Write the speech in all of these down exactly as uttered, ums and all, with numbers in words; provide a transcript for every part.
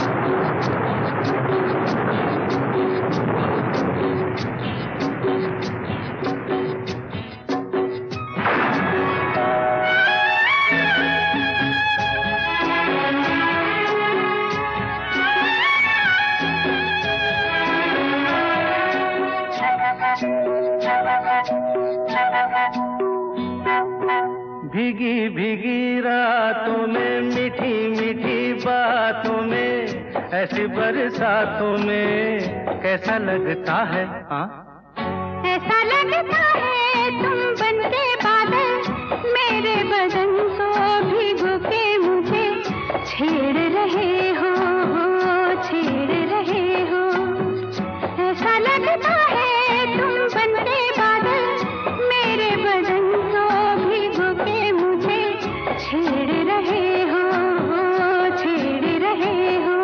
भीगी भीगी रातों में मीठी मीठी बातों में ऐसी बरसातों में कैसा लगता है? हाँ, ऐसा लगता है तुम बनके बादल मेरे बदन को भिगो के मुझे छेड़ रहे हो, छेड़ रहे हो। ऐसा लगता है तुम बनके बादल मेरे बदन को भिगो के मुझे छेड़ रहे हो, छेड़ रहे हो।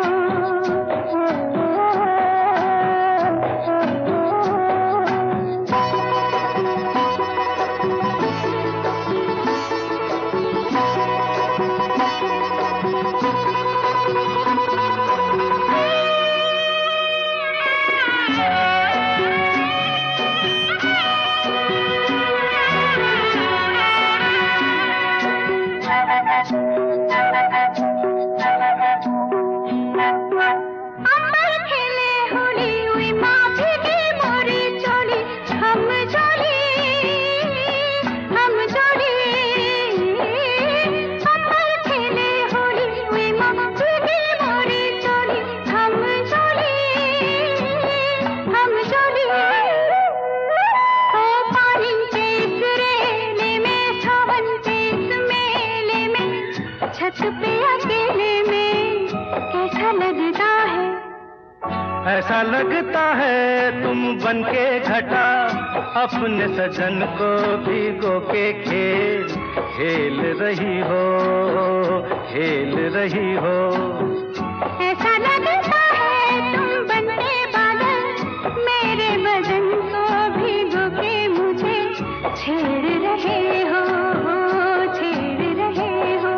छत पे अकेले में कैसा लगता है? ऐसा लगता है तुम बनके घटा अपने सजन को भिगो के खेल खेल रही हो, खेल रही हो। ऐसा लगता है तुम बनके बादल मेरे बदन को भिगो के मुझे छेड़ रहे हो, छेड़ रहे हो।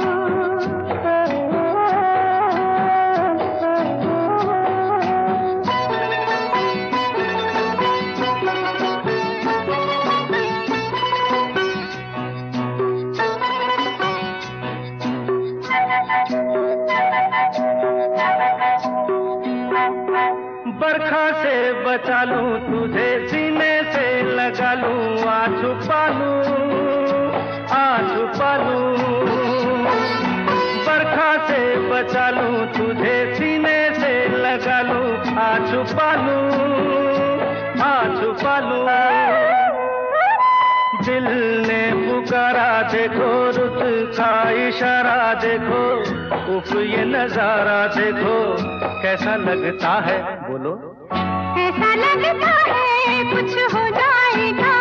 बरखा से बचा लूं तुझे सीने से लगा लूं आ छुपा लूं, आ छुपा लूं। बरखा से बचा लूं तुझे सीने से लगा लूं आ छुपा लूं, आ छुपा लूं। दिल ने पुकारा देखो रुत का इशारा देखो, उफ ये नजारा देखो कैसा लगता है? बोलो। ऐसा लगता है कुछ हो जाएगा